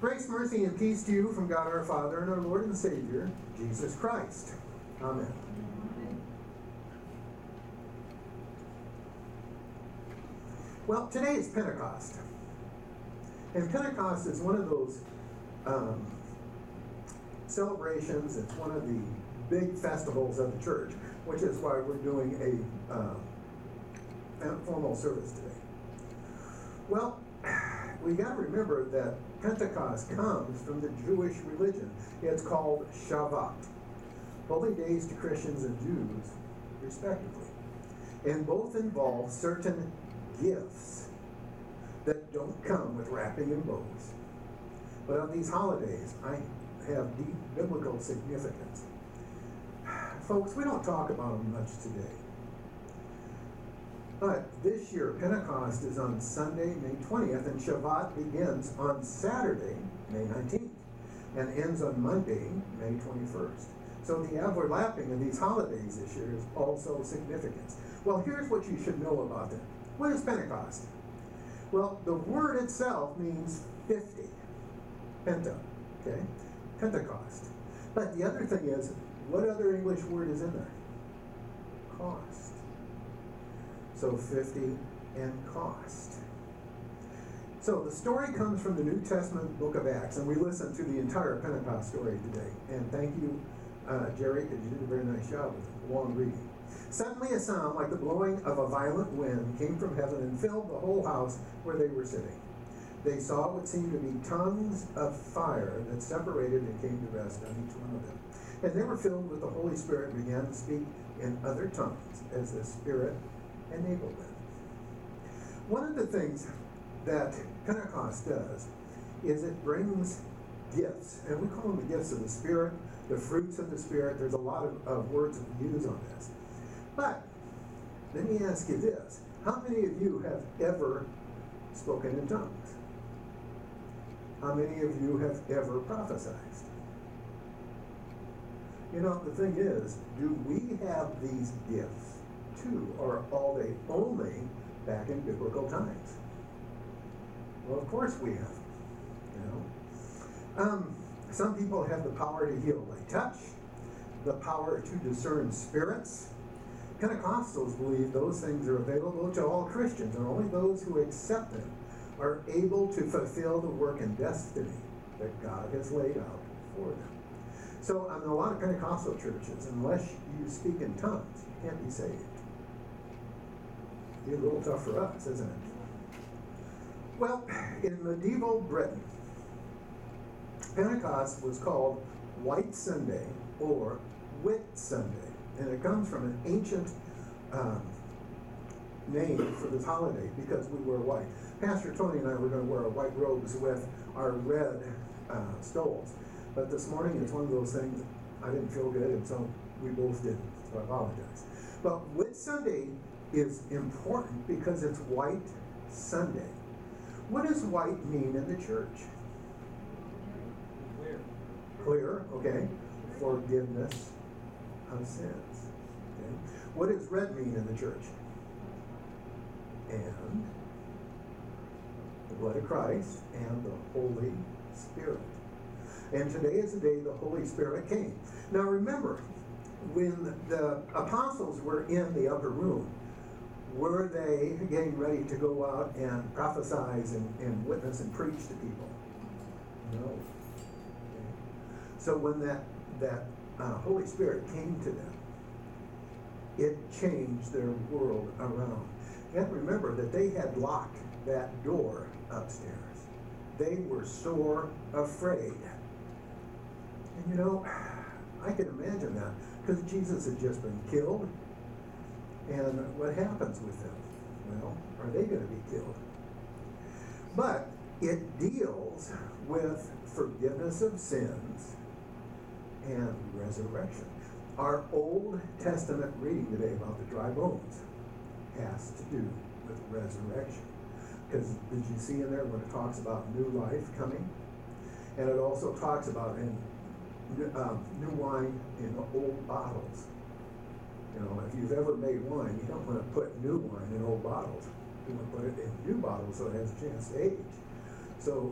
Grace, mercy, and peace to you from God our Father and our Lord and Savior, Jesus Christ. Amen. Well, today is Pentecost. And Pentecost is one of those celebrations. It's one of the big festivals of the church, which is why we're doing a formal service today. Well, we got to remember that Pentecost comes from the Jewish religion. It's called Shavuot, holy days to Christians and Jews, respectively. And both involve certain gifts that don't come with wrapping and bows. But on these holidays, I have deep biblical significance. Folks, we don't talk about them much today. But this year, Pentecost is on Sunday, May 20th, and Shavuot begins on Saturday, May 19th, and ends on Monday, May 21st. So the overlapping of these holidays this year is also significant. Well, here's what you should know about them. What is Pentecost? Well, the word itself means 50. Penta, okay? Pentecost. But the other thing is, what other English word is in there? Cost. So 50 and cost. So the story comes from the New Testament book of Acts, and we listened to the entire Pentecost story today. And thank you, Jerry, because you did a very nice job with it, long reading. Suddenly a sound like the blowing of a violent wind came from heaven and filled the whole house where they were sitting. They saw what seemed to be tongues of fire that separated and came to rest on each one of them. And they were filled with the Holy Spirit and began to speak in other tongues as the Spirit enabled them. One of the things that Pentecost does is it brings gifts, and we call them the gifts of the Spirit, the fruits of the Spirit. There's a lot of words that we use on this. But let me ask you this. How many of you have ever spoken in tongues? How many of you have ever prophesied? You know, the thing is, do we have these gifts too, or are they only back in biblical times? Well, of course we have. You know, some people have the power to heal by touch, the power to discern spirits. Pentecostals believe those things are available to all Christians, and only those who accept them are able to fulfill the work and destiny that God has laid out for them. So in a lot of Pentecostal churches, unless you speak in tongues, you can't be saved. Be a little tough for us, isn't it? Well, in medieval Britain, Pentecost was called White Sunday or Whit Sunday, and it comes from an ancient name for this holiday because we wear white. Pastor Tony and I were going to wear our white robes with our red stoles, but this morning it's one of those things I didn't feel good, and so we both didn't, so I apologize. But Whit Sunday is important because it's White Sunday. What does white mean in the church? Clear. Clear, okay. Forgiveness of sins. Okay. What does red mean in the church? And the blood of Christ and the Holy Spirit. And today is the day the Holy Spirit came. Now remember, when the apostles were in the upper room, were they getting ready to go out and prophesy and witness and preach to people? No. Okay. So when that Holy Spirit came to them, it changed their world around. You have to remember that they had locked that door upstairs. They were sore afraid. And you know, I can imagine that because Jesus had just been killed. And what happens with them? Well, are they going to be killed? But it deals with forgiveness of sins and resurrection. Our Old Testament reading today about the dry bones has to do with resurrection. Because did you see in there when it talks about new life coming? And it also talks about new wine in old bottles. You know, if you've ever made wine, you don't want to put new wine in old bottles. You want to put it in new bottles so it has a chance to age. So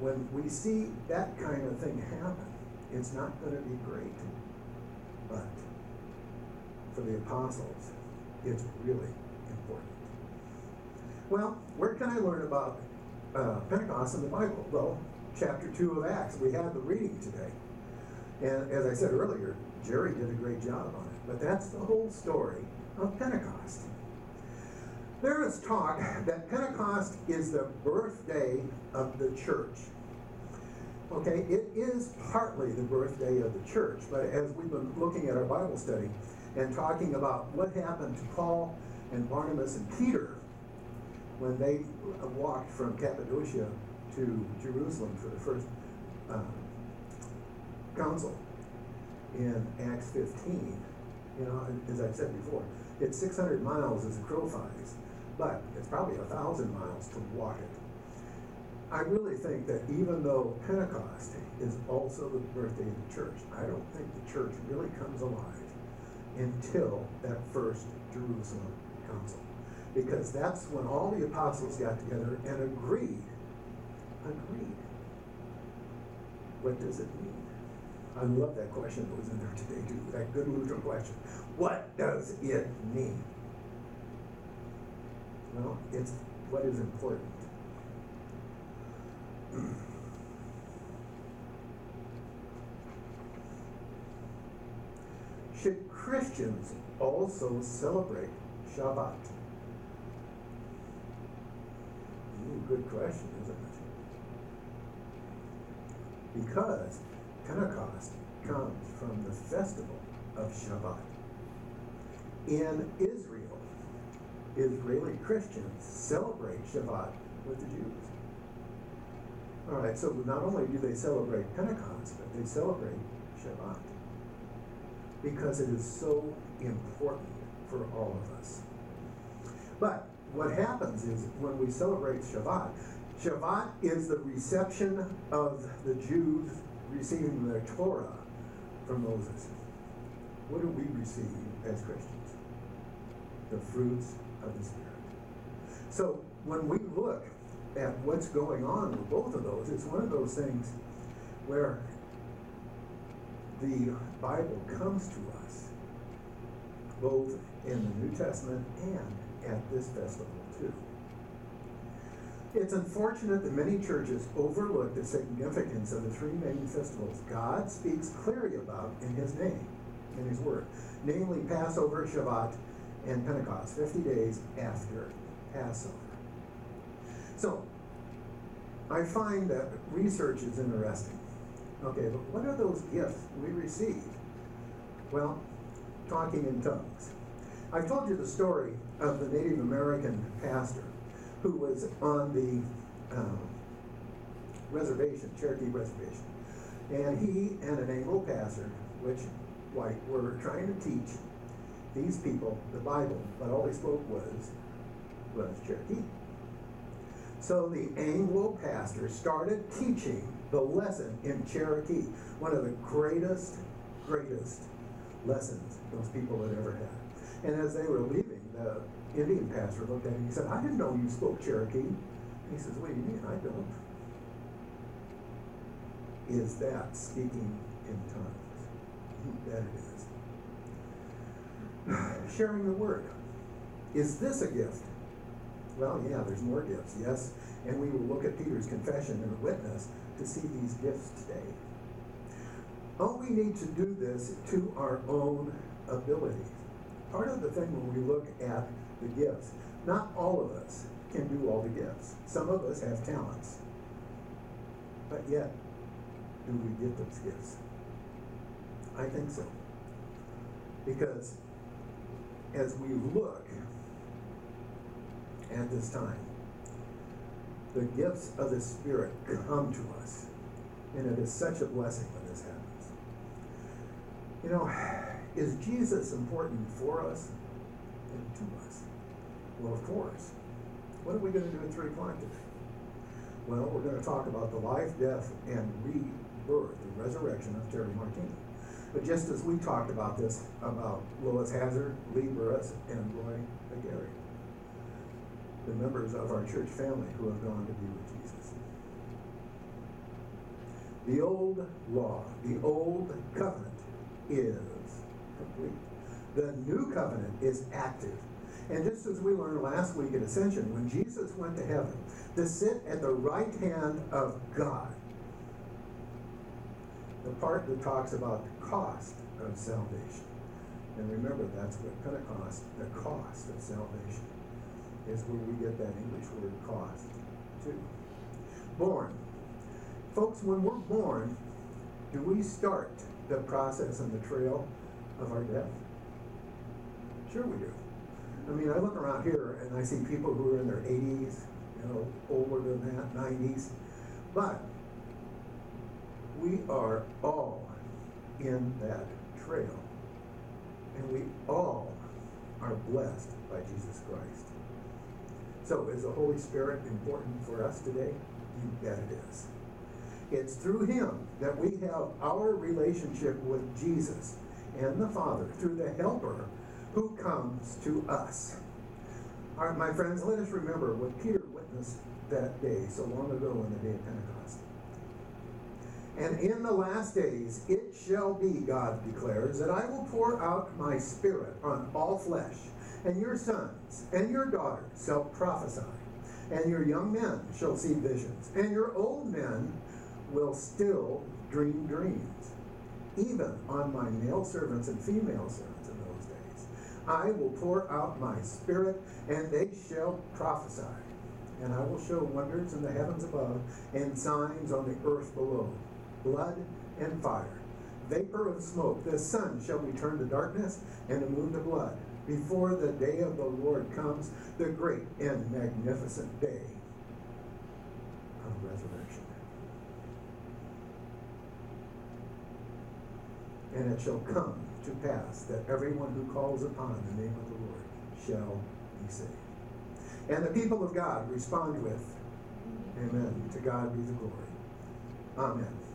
when we see that kind of thing happen, it's not going to be great. But for the apostles, it's really important. Well, where can I learn about Pentecost in the Bible? Well, chapter 2 of Acts. We had the reading today. And as I said earlier, Jerry did a great job on it. But that's the whole story of Pentecost. There is talk that Pentecost is the birthday of the church. Okay, it is partly the birthday of the church, but as we've been looking at our Bible study and talking about what happened to Paul and Barnabas and Peter when they walked from Cappadocia to Jerusalem for the first council in Acts 15, as I've said before, it's 600 miles as the crow flies, but it's probably 1,000 miles to walk it. I really think that even though Pentecost is also the birthday of the church, I don't think the church really comes alive until that first Jerusalem council. Because that's when all the apostles got together and agreed. What does it mean? I love that question that was in there today too, that good Lutheran question. What does it mean? Well, it's what is important. Should Christians also celebrate Shabbat? Good question, isn't it? Because Pentecost comes from the festival of Shabbat. In Israel, Israeli Christians celebrate Shabbat with the Jews. All right, so not only do they celebrate Pentecost, but they celebrate Shabbat because it is so important for all of us. But what happens is when we celebrate Shabbat, Shabbat is the reception of the Jews receiving their Torah from Moses. What do we receive as Christians? The fruits of the Spirit. So when we look at what's going on with both of those, it's one of those things where the Bible comes to us, both in the New Testament and at this festival too. It's unfortunate that many churches overlook the significance of the three main festivals God speaks clearly about in His name, in His Word, namely Passover, Shabbat, and Pentecost, 50 days after Passover. So, I find that research is interesting. Okay, but what are those gifts we receive? Well, talking in tongues. I've told you the story of the Native American pastor who was on the reservation, Cherokee Reservation. And he and an Anglo pastor, which white, were trying to teach these people the Bible, but all they spoke was Cherokee. So the Anglo pastor started teaching the lesson in Cherokee, one of the greatest lessons those people had ever had. And as they were leaving, the Indian pastor looked at him and he said, "I didn't know you spoke Cherokee." He says, "What do you mean? I don't." Is that speaking in tongues? You bet it is. Sharing the word. Is this a gift? Well, yeah, there's more gifts, yes. And we will look at Peter's confession and witness to see these gifts today. All we need to do this to our own ability. Part of the thing when we look at the gifts, not all of us can do all the gifts. Some of us have talents. But yet, do we get those gifts? I think so. Because as we look at this time, the gifts of the Spirit come to us. And it is such a blessing when this happens. You know, is Jesus important for us and to us? Well, of course. What are we going to do at 3 o'clock today? Well, we're going to talk about the life, death, and rebirth, the resurrection of Terry Martini. But just as we talked about this, about Lois Hazard, Lee Burris, and Roy Aguirre, the members of our church family who have gone to be with Jesus. The old law, the old covenant is complete. The new covenant is active. And just as we learned last week at Ascension, when Jesus went to heaven to sit at the right hand of God, the part that talks about the cost of salvation. And remember, that's what Pentecost, the cost of salvation, is where we get that English word cost, too. Born. Folks, when we're born, do we start the process and the trail of our death? Sure we do. I mean, I look around here and I see people who are in their 80s, older than that, 90s. But we are all in that trail. And we all are blessed by Jesus Christ. So is the Holy Spirit important for us today? You bet it is. It's through him that we have our relationship with Jesus and the Father, through the Helper who comes to us. All right, my friends, let us remember what Peter witnessed that day, so long ago on the day of Pentecost. And in the last days it shall be, God declares, that I will pour out my Spirit on all flesh, and your sons and your daughters shall prophesy, and your young men shall see visions, and your old men will still dream dreams. Even on my male servants and female servants in those days, I will pour out my Spirit, and they shall prophesy. And I will show wonders in the heavens above, and signs on the earth below, blood and fire, vapor of smoke. The sun shall be turned to darkness, and the moon to blood, before the day of the Lord comes, the great and magnificent day of resurrection. And it shall come to pass that everyone who calls upon the name of the Lord shall be saved. And the people of God respond with, Amen. To God be the glory. Amen.